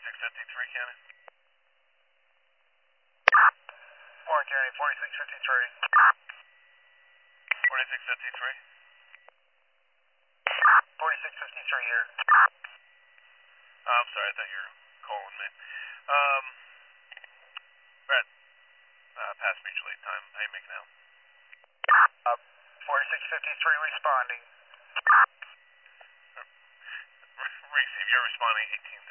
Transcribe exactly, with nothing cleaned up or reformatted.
forty-six fifty-three, County. Warren County, forty-six fifty-three. forty-six fifty-three. forty-six fifty-three here. Oh, I'm sorry, I thought you were calling me. Um, Brad, uh, past mutual aid time. How you making out? Uh, forty-six fifty-three responding. Receive, you're responding eighteen